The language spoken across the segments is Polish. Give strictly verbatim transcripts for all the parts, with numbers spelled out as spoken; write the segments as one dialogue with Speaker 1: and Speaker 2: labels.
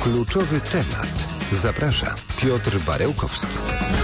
Speaker 1: Kluczowy temat. Zaprasza Piotr Barełkowski.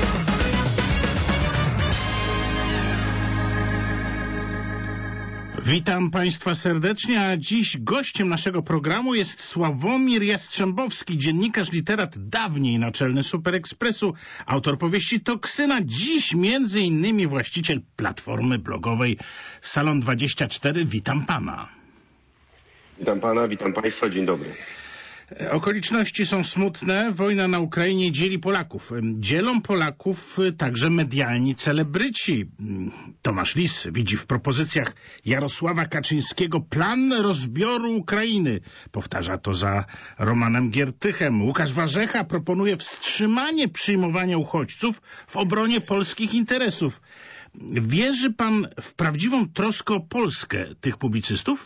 Speaker 2: Witam Państwa serdecznie, a dziś gościem naszego programu jest Sławomir Jastrzębowski, dziennikarz, literat, dawniej naczelny Super Expressu, autor powieści Toksyna, dziś między innymi właściciel platformy blogowej Salon dwadzieścia cztery. Witam Pana.
Speaker 3: Witam Pana, witam Państwa, dzień dobry.
Speaker 2: Okoliczności są smutne. Wojna na Ukrainie dzieli Polaków. Dzielą Polaków także medialni celebryci. Tomasz Lis widzi w propozycjach Jarosława Kaczyńskiego plan rozbioru Ukrainy. Powtarza to za Romanem Giertychem. Łukasz Warzecha proponuje wstrzymanie przyjmowania uchodźców w obronie polskich interesów. Wierzy pan w prawdziwą troskę o Polskę tych publicystów?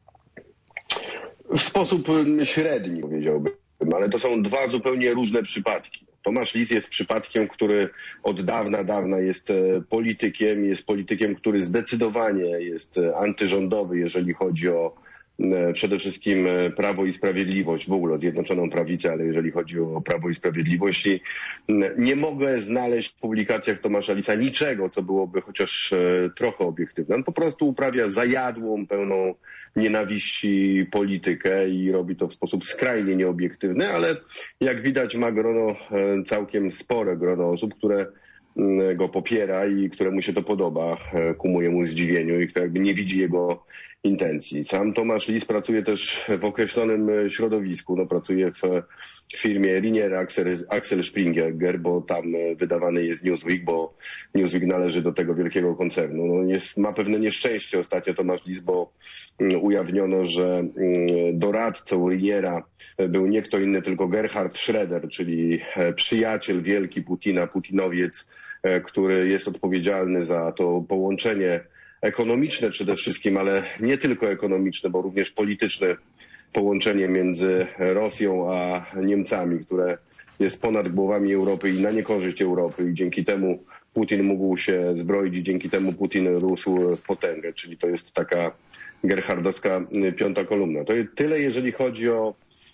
Speaker 3: W sposób średni, powiedziałbym, ale to są dwa zupełnie różne przypadki. Tomasz Lis jest przypadkiem, który od dawna, dawna jest politykiem, jest politykiem, który zdecydowanie jest antyrządowy, jeżeli chodzi o przede wszystkim Prawo i Sprawiedliwość, w ogóle o Zjednoczoną Prawicę, ale jeżeli chodzi o Prawo i Sprawiedliwość, i nie mogę znaleźć w publikacjach Tomasza Lisa niczego, co byłoby chociaż trochę obiektywne. On po prostu uprawia zajadłą, pełną nienawiści politykę i robi to w sposób skrajnie nieobiektywny, ale jak widać ma grono, całkiem spore grono osób, które go popiera i któremu się to podoba ku mojemu zdziwieniu i które jakby nie widzi jego intencji. Sam Tomasz Lis pracuje też w określonym środowisku, no pracuje w firmie Rinier Axel, Axel Springer, bo tam wydawany jest Newsweek, bo Newsweek należy do tego wielkiego koncernu. No jest, ma pewne nieszczęście ostatnio Tomasz Lis, bo ujawniono, że doradcą Riniera był nie kto inny, tylko Gerhard Schroeder, czyli przyjaciel wielki Putina, Putinowiec, który jest odpowiedzialny za to połączenie ekonomiczne przede wszystkim, ale nie tylko ekonomiczne, bo również polityczne połączenie między Rosją a Niemcami, które jest ponad głowami Europy i na niekorzyść Europy i dzięki temu Putin mógł się zbroić i dzięki temu Putin rósł w potęgę, czyli to jest taka gerhardowska piąta kolumna. To tyle, jeżeli chodzi o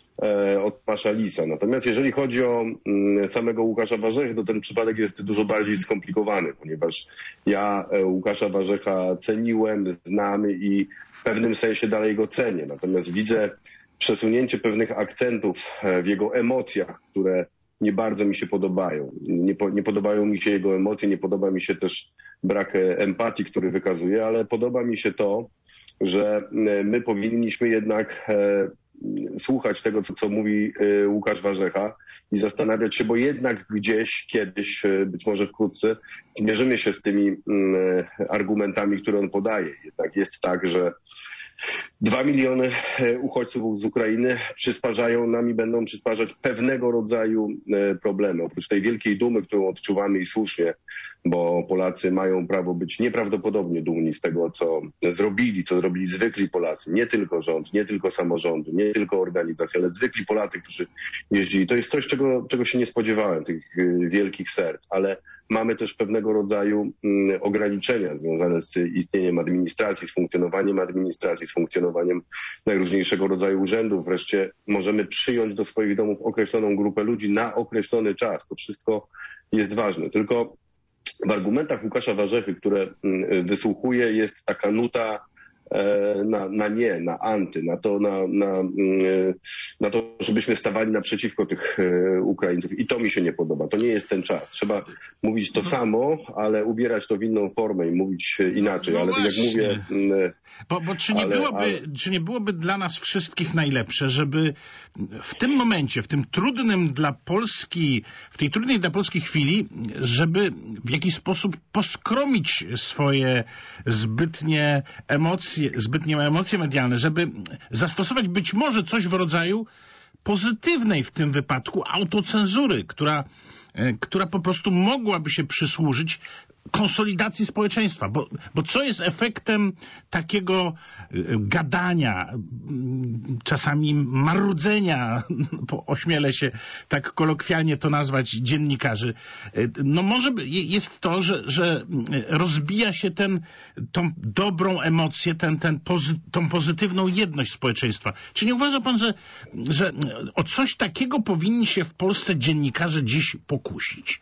Speaker 3: od Tomasza Lisa. Natomiast jeżeli chodzi o samego Łukasza Warzechy, to ten przypadek jest dużo bardziej skomplikowany, ponieważ ja Łukasza Warzecha ceniłem, znam i w pewnym sensie dalej go cenię. Natomiast widzę przesunięcie pewnych akcentów w jego emocjach, które nie bardzo mi się podobają. Nie, po, nie podobają mi się jego emocje, nie podoba mi się też brak empatii, który wykazuje, ale podoba mi się to, że my powinniśmy jednak słuchać tego, co, co mówi Łukasz Warzecha i zastanawiać się, bo jednak gdzieś, kiedyś, być może wkrótce, zmierzymy się z tymi argumentami, które on podaje. Jednak jest tak, że dwa miliony uchodźców z Ukrainy przysparzają nam i będą przysparzać pewnego rodzaju problemy. Oprócz tej wielkiej dumy, którą odczuwamy i słusznie, bo Polacy mają prawo być nieprawdopodobnie dumni z tego, co zrobili, co zrobili zwykli Polacy. Nie tylko rząd, nie tylko samorządy, nie tylko organizacje, ale zwykli Polacy, którzy jeździli. To jest coś, czego, czego się nie spodziewałem, tych wielkich serc, ale mamy też pewnego rodzaju mm, ograniczenia związane z istnieniem administracji, z funkcjonowaniem administracji, z funkcjonowaniem najróżniejszego rodzaju urzędów. Wreszcie możemy przyjąć do swoich domów określoną grupę ludzi na określony czas. To wszystko jest ważne. Tylko w argumentach Łukasza Warzechy, które mm, wysłuchuję, jest taka nuta Na, na nie, na anty, na to, na, na, na to, żebyśmy stawali naprzeciwko tych Ukraińców. I to mi się nie podoba. To nie jest ten czas. Trzeba mówić to no. samo, ale ubierać to w inną formę i mówić inaczej. No ale tak jak mówię...
Speaker 2: Bo, bo czy, nie
Speaker 3: ale,
Speaker 2: byłoby,
Speaker 3: ale...
Speaker 2: czy nie byłoby dla nas wszystkich najlepsze, żeby w tym momencie, w tym trudnym dla Polski, w tej trudnej dla Polski chwili, żeby w jakiś sposób poskromić swoje zbytnie emocje, zbytnie emocje medialne, żeby zastosować być może coś w rodzaju pozytywnej w tym wypadku autocenzury, która, która po prostu mogłaby się przysłużyć konsolidacji społeczeństwa, bo, bo co jest efektem takiego gadania, czasami marudzenia, ośmielę się tak kolokwialnie to nazwać, dziennikarzy. No może jest to, że, że rozbija się ten, tą dobrą emocję, ten, ten pozy, tą pozytywną jedność społeczeństwa. Czy nie uważa pan, że, że o coś takiego powinni się w Polsce dziennikarze dziś pokusić?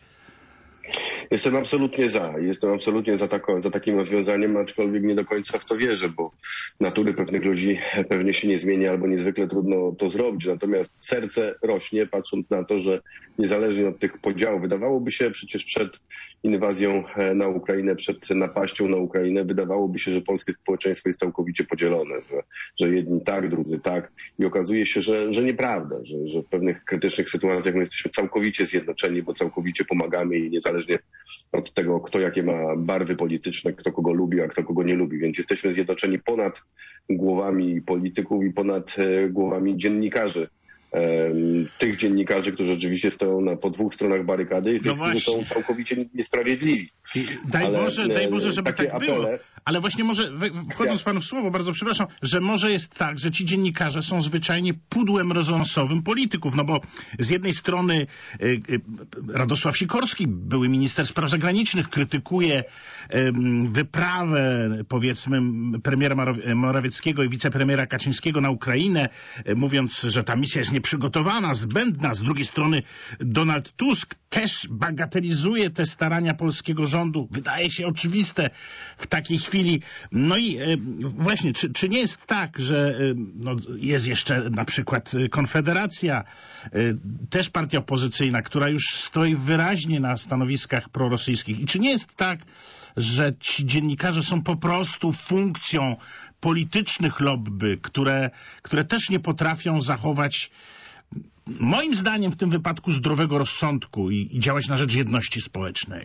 Speaker 3: Jestem absolutnie za. Jestem absolutnie za, tako, za takim rozwiązaniem, aczkolwiek nie do końca w to wierzę, bo natury pewnych ludzi pewnie się nie zmienia albo niezwykle trudno to zrobić. Natomiast serce rośnie, patrząc na to, że niezależnie od tych podziałów, wydawałoby się przecież przed inwazją na Ukrainę, przed napaścią na Ukrainę, wydawałoby się, że polskie społeczeństwo jest całkowicie podzielone, że, że jedni tak, drudzy tak. I okazuje się, że, że nieprawda, że, że w pewnych krytycznych sytuacjach my jesteśmy całkowicie zjednoczeni, bo całkowicie pomagamy i niezależnie od tego, kto jakie ma barwy polityczne, kto kogo lubi, a kto kogo nie lubi. Więc jesteśmy zjednoczeni ponad głowami polityków i ponad e, głowami dziennikarzy. E, tych dziennikarzy, którzy rzeczywiście stoją na, po dwóch stronach barykady i tych, no którzy są całkowicie niesprawiedliwi.
Speaker 2: Daj
Speaker 3: ale,
Speaker 2: Boże, daj Boże, żeby tak
Speaker 3: apele,
Speaker 2: było. Ale właśnie może, wchodząc panu w słowo, bardzo przepraszam, że może jest tak, że ci dziennikarze są zwyczajnie pudłem rezonansowym polityków, no bo z jednej strony y, y, Radosław Sikorski, były minister spraw zagranicznych, krytykuje y, wyprawę, powiedzmy, premiera Morawieckiego i wicepremiera Kaczyńskiego na Ukrainę, y, mówiąc, że ta misja jest nieprzygotowana, zbędna. Z drugiej strony Donald Tusk też bagatelizuje te starania polskiego rządu. Wydaje się oczywiste w takiej chwili. No i e, właśnie, czy, czy nie jest tak, że e, no, jest jeszcze na przykład Konfederacja, e, też partia opozycyjna, która już stoi wyraźnie na stanowiskach prorosyjskich. I czy nie jest tak, że ci dziennikarze są po prostu funkcją politycznych lobby, które, które też nie potrafią zachować, moim zdaniem w tym wypadku, zdrowego rozsądku i, i działać na rzecz jedności społecznej?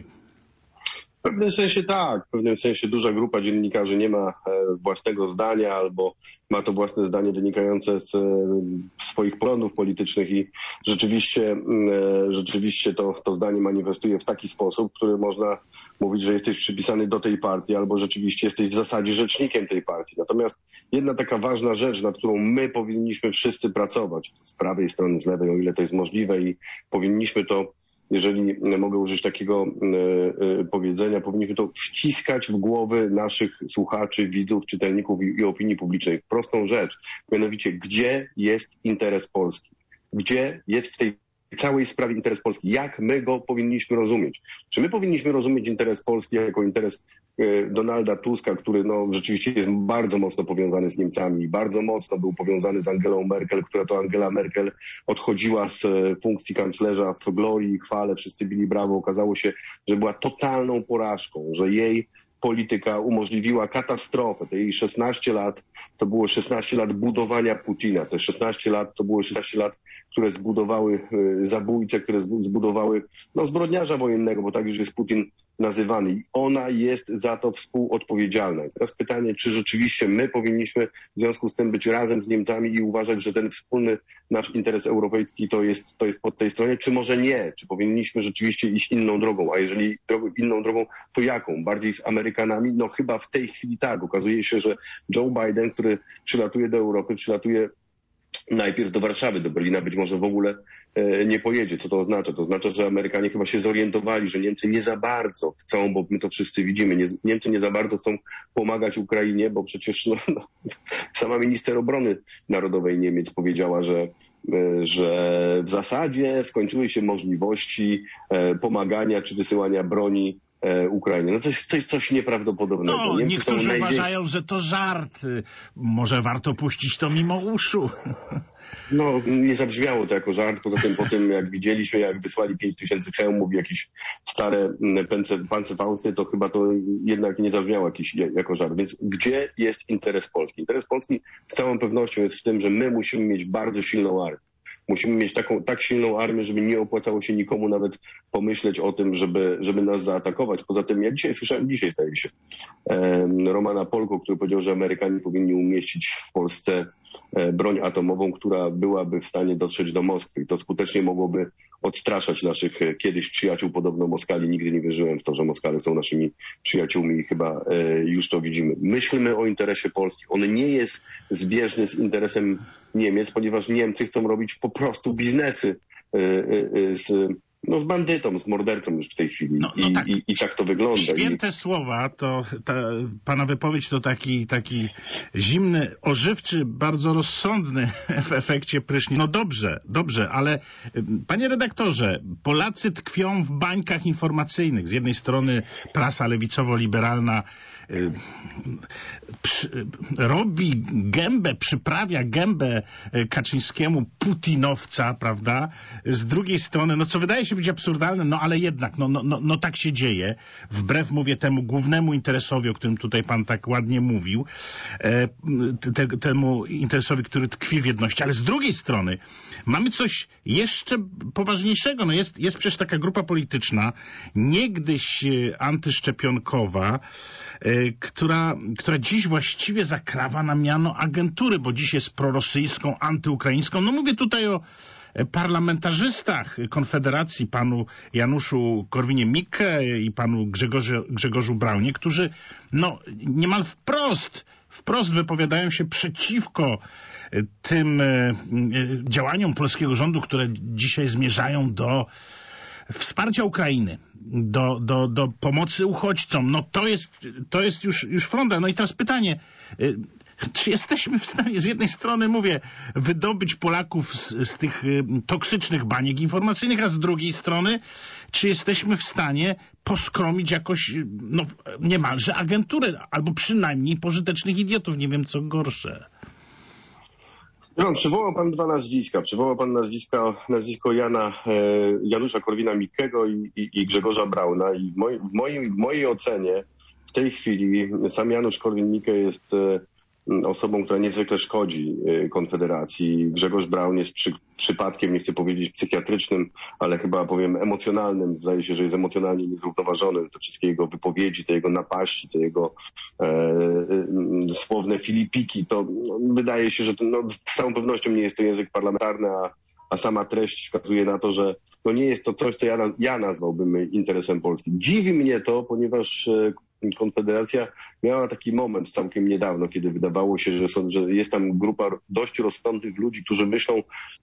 Speaker 3: W pewnym sensie tak, w pewnym sensie duża grupa dziennikarzy nie ma własnego zdania albo ma to własne zdanie wynikające z swoich poglądów politycznych i rzeczywiście, rzeczywiście to, to zdanie manifestuje w taki sposób, który można mówić, że jesteś przypisany do tej partii albo rzeczywiście jesteś w zasadzie rzecznikiem tej partii. Natomiast jedna taka ważna rzecz, nad którą my powinniśmy wszyscy pracować, z prawej strony, z lewej, o ile to jest możliwe i powinniśmy to, jeżeli mogę użyć takiego y, y, powiedzenia, powinniśmy to wciskać w głowy naszych słuchaczy, widzów, czytelników i, i opinii publicznej. Prostą rzecz, mianowicie gdzie jest interes Polski? Gdzie jest w tej całej sprawie interes Polski? Jak my go powinniśmy rozumieć? Czy my powinniśmy rozumieć interes Polski jako interes y, Donalda Tuska, który no, rzeczywiście jest bardzo mocno powiązany z Niemcami, bardzo mocno był powiązany z Angelą Merkel, która to Angela Merkel odchodziła z y, funkcji kanclerza w glorii i chwale, wszyscy bili brawo. Okazało się, że była totalną porażką, że jej polityka umożliwiła katastrofę. Te jej szesnaście lat to było szesnaście lat budowania Putina. Te szesnaście lat to było szesnaście lat, które zbudowały y, zabójcę, które zbudowały no, zbrodniarza wojennego, bo tak już jest Putin nazywany. I ona jest za to współodpowiedzialna. I teraz pytanie, czy rzeczywiście my powinniśmy w związku z tym być razem z Niemcami i uważać, że ten wspólny nasz interes europejski to jest, to jest po tej stronie, czy może nie? Czy powinniśmy rzeczywiście iść inną drogą? A jeżeli drogą, inną drogą, to jaką? Bardziej z Amerykanami? No chyba w tej chwili tak. Okazuje się, że Joe Biden, który przylatuje do Europy, przylatuje najpierw do Warszawy, do Berlina, być może w ogóle e, nie pojedzie. Co to oznacza? To oznacza, że Amerykanie chyba się zorientowali, że Niemcy nie za bardzo chcą, bo my to wszyscy widzimy, nie, Niemcy nie za bardzo chcą pomagać Ukrainie, bo przecież no, no, sama minister obrony narodowej Niemiec powiedziała, że e, że w zasadzie skończyły się możliwości e, pomagania czy wysyłania broni Ukrainie. No to jest, to jest coś nieprawdopodobnego.
Speaker 2: No,
Speaker 3: Niemcy
Speaker 2: niektórzy
Speaker 3: najwięksi...
Speaker 2: uważają, że to żart. Może warto puścić to mimo uszu.
Speaker 3: No, nie zabrzmiało to jako żart. Poza tym po tym, jak widzieliśmy, jak wysłali pięć tysięcy hełmów i jakieś stare pancerfausty, to chyba to jednak nie zabrzmiało jakiś, jako żart. Więc gdzie jest interes Polski? Interes Polski z całą pewnością jest w tym, że my musimy mieć bardzo silną armię. Musimy mieć taką, tak silną armię, żeby nie opłacało się nikomu nawet pomyśleć o tym, żeby, żeby nas zaatakować. Poza tym ja dzisiaj słyszałem, dzisiaj staje się, e, Romana Polko, który powiedział, że Amerykanie powinni umieścić w Polsce e, broń atomową, która byłaby w stanie dotrzeć do Moskwy. I to skutecznie mogłoby odstraszać naszych kiedyś przyjaciół. Podobno Moskali, nigdy nie wierzyłem w to, że Moskale są naszymi przyjaciółmi i chyba już to widzimy. Myślmy o interesie Polski. On nie jest zbieżny z interesem Niemiec, ponieważ Niemcy chcą robić po prostu biznesy z, no, z bandytą, z mordercą już w tej chwili. No, no I, tak, i, I tak to wygląda.
Speaker 2: Święte I... słowa, to ta, pana wypowiedź to taki, taki zimny, ożywczy, bardzo rozsądny w efekcie prysznic. No dobrze, dobrze, ale panie redaktorze, Polacy tkwią w bańkach informacyjnych. Z jednej strony prasa lewicowo-liberalna y, przy, robi gębę, przyprawia gębę Kaczyńskiemu putinowca, prawda? Z drugiej strony, no co wydaje się być absurdalne, no ale jednak, no, no, no, no tak się dzieje, wbrew, mówię, temu głównemu interesowi, o którym tutaj pan tak ładnie mówił, e, te, temu interesowi, który tkwi w jedności, ale z drugiej strony mamy coś jeszcze poważniejszego, no jest, jest przecież taka grupa polityczna, niegdyś antyszczepionkowa, e, która, która dziś właściwie zakrawa na miano agentury, bo dziś jest prorosyjską, antyukraińską, no mówię tutaj o parlamentarzystach Konfederacji, panu Januszu Korwinie-Mikke i panu Grzegorze, Grzegorzu Braunie, którzy no niemal wprost, wprost wypowiadają się przeciwko tym działaniom polskiego rządu, które dzisiaj zmierzają do wsparcia Ukrainy, do, do, do pomocy uchodźcom. No to jest, to jest już, już fronda. No i teraz pytanie, czy jesteśmy w stanie z jednej strony, mówię, wydobyć Polaków z, z tych y, toksycznych baniek informacyjnych, a z drugiej strony, czy jesteśmy w stanie poskromić jakoś, no niemalże agenturę, albo przynajmniej pożytecznych idiotów, nie wiem co gorsze.
Speaker 3: No, przywołał pan dwa nazwiska. Przywołał pan nazwiska, nazwisko Jana, e, Janusza Korwina-Mikkego i, i, i Grzegorza Brauna. I w, moj, w, moim, w mojej ocenie w tej chwili sam Janusz Korwin-Mikke jest e, osobą, która niezwykle szkodzi Konfederacji. Grzegorz Braun jest przy, przypadkiem, nie chcę powiedzieć psychiatrycznym, ale chyba powiem emocjonalnym. Zdaje się, że jest emocjonalnie niezrównoważony. Te wszystkie jego wypowiedzi, te jego napaści, te jego e, e, słowne filipiki, to no, wydaje się, że to, no, z całą pewnością nie jest to język parlamentarny, a, a sama treść wskazuje na to, że no, nie jest to coś, co ja, ja nazwałbym interesem Polski. Dziwi mnie to, ponieważ e, Konfederacja miała taki moment całkiem niedawno, kiedy wydawało się, że, są, że jest tam grupa dość rozsądnych ludzi, którzy myślą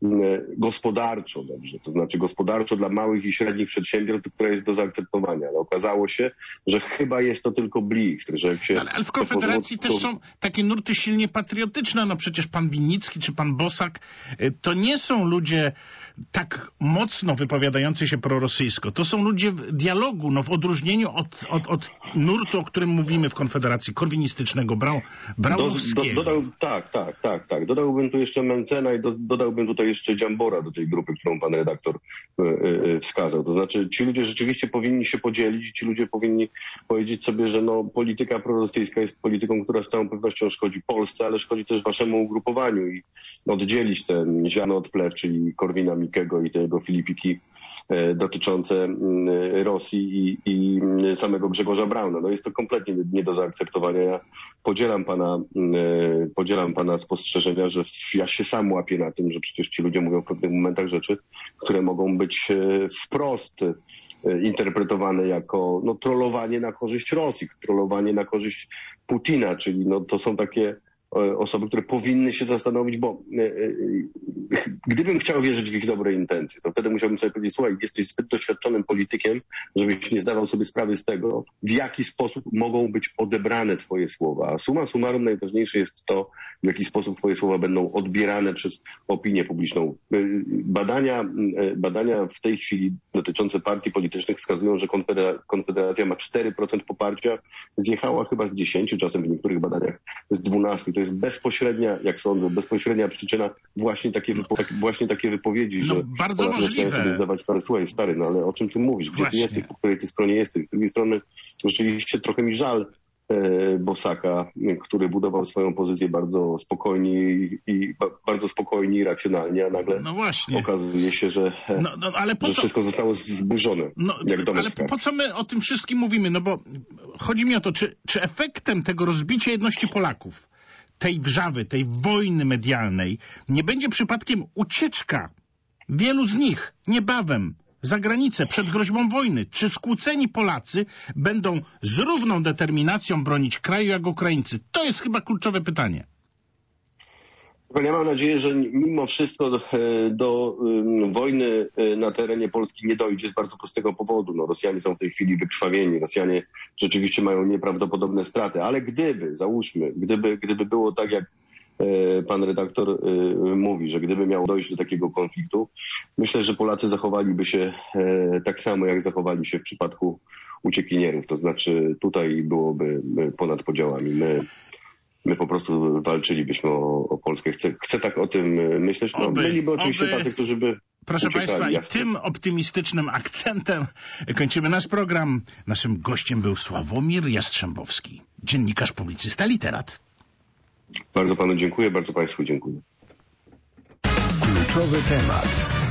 Speaker 3: gospodarczo dobrze, to znaczy gospodarczo dla małych i średnich przedsiębiorstw, która jest do zaakceptowania. Ale okazało się, że chyba jest to tylko blichtr, że jak się...
Speaker 2: Ale, ale w Konfederacji to... też są takie nurty silnie patriotyczne, no przecież pan Winnicki czy pan Bosak, to nie są ludzie tak mocno wypowiadający się prorosyjsko. To są ludzie w dialogu, no w odróżnieniu od, od, od nurtu, o którym mówimy w Konfederacji, korwinistycznego, brał, braunowskiego.
Speaker 3: Do, do, dodał, tak, tak, tak, tak. Dodałbym tu jeszcze Mencena i do, dodałbym tutaj jeszcze Dziambora do tej grupy, którą pan redaktor y, y, wskazał. To znaczy ci ludzie rzeczywiście powinni się podzielić, ci ludzie powinni powiedzieć sobie, że no, polityka prorosyjska jest polityką, która z całą pewnością szkodzi Polsce, ale szkodzi też waszemu ugrupowaniu i oddzielić ten ziano od plew, czyli Korwina-Mikkego i te jego filipiki dotyczące Rosji i, i samego Grzegorza Brauna. No jest to kompletnie nie do zaakceptowania. Ja podzielam pana, podzielam pana spostrzeżenia, że ja się sam łapię na tym, że przecież ci ludzie mówią w pewnych momentach rzeczy, które mogą być wprost interpretowane jako no, trollowanie na korzyść Rosji, trollowanie na korzyść Putina, czyli no, to są takie osoby, które powinny się zastanowić, bo e, e, gdybym chciał wierzyć w ich dobre intencje, to wtedy musiałbym sobie powiedzieć, słuchaj, jesteś zbyt doświadczonym politykiem, żebyś nie zdawał sobie sprawy z tego, w jaki sposób mogą być odebrane twoje słowa. A summa summarum najważniejsze jest to, w jaki sposób twoje słowa będą odbierane przez opinię publiczną. Badania, badania w tej chwili dotyczące partii politycznych wskazują, że Konfederacja ma cztery procent poparcia, zjechała chyba z dziesięciu, czasem w niektórych badaniach z dwunastu. To jest bezpośrednia, jak sądzę, bezpośrednia przyczyna właśnie takie, wypo, właśnie takie wypowiedzi,
Speaker 2: no,
Speaker 3: że
Speaker 2: bardzo możliwe.
Speaker 3: Sobie zdawać sprawę, słuchaj, stary, no ale o czym ty mówisz? Gdzie właśnie. Ty jesteś? Po której ty stronie jesteś? Z drugiej strony rzeczywiście trochę mi żal e, Bosaka, który budował swoją pozycję bardzo spokojnie i, i ba, bardzo spokojnie i racjonalnie, a nagle
Speaker 2: no właśnie.
Speaker 3: okazuje się, że,
Speaker 2: no, no, ale po
Speaker 3: że
Speaker 2: co...
Speaker 3: wszystko zostało zburzone.
Speaker 2: No,
Speaker 3: jak domek
Speaker 2: ale
Speaker 3: skarb.
Speaker 2: Po co my o tym wszystkim mówimy? No bo chodzi mi o to, czy, czy efektem tego rozbicia jedności Polaków, tej wrzawy, tej wojny medialnej, nie będzie przypadkiem ucieczka Wielu z nich niebawem za granicę przed groźbą wojny. Czy skłóceni Polacy będą z równą determinacją bronić kraju jak Ukraińcy? To jest chyba kluczowe pytanie.
Speaker 3: Ja mam nadzieję, że mimo wszystko do, do wojny na terenie Polski nie dojdzie z bardzo prostego powodu. No, Rosjanie są w tej chwili wykrwawieni. Rosjanie rzeczywiście mają nieprawdopodobne straty. Ale gdyby, załóżmy, gdyby, gdyby było tak, jak pan redaktor mówi, że gdyby miało dojść do takiego konfliktu, myślę, że Polacy zachowaliby się tak samo, jak zachowali się w przypadku uciekinierów. To znaczy tutaj byłoby ponad podziałami. My My po prostu walczylibyśmy o, o Polskę. Chcę, chcę tak o tym myśleć. No,
Speaker 2: Oby,
Speaker 3: byliby oczywiście
Speaker 2: oby.
Speaker 3: tacy, którzy by
Speaker 2: Proszę
Speaker 3: uciekali,
Speaker 2: Państwa, i
Speaker 3: jasne.
Speaker 2: tym optymistycznym akcentem kończymy nasz program. Naszym gościem był Sławomir Jastrzębowski, dziennikarz, publicysta, literat.
Speaker 3: Bardzo panu dziękuję, bardzo państwu dziękuję.
Speaker 1: Kluczowy temat.